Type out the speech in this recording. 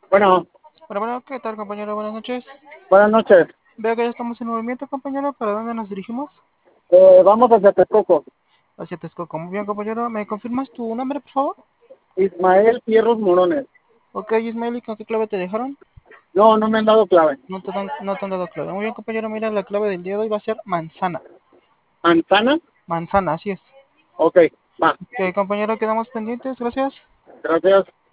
Bueno, Bueno, ¿qué tal, compañero? Buenas noches. buenas noches. Veo que ya estamos en movimiento, compañero. ¿Para dónde nos dirigimos? Vamos hacia Texcoco. Hacia Texcoco. Muy bien, compañero. ¿Me confirmas tu nombre, por favor? Ismael Fierros Morones. Ok, Ismael, ¿y con qué clave te dejaron? No, no me han dado clave. No te han dado clave. Muy bien, compañero. Mira, la clave del día de hoy va a ser manzana. ¿Manzana? Manzana, así es. Ok, va. Ok, compañero, quedamos pendientes. Gracias. Gracias.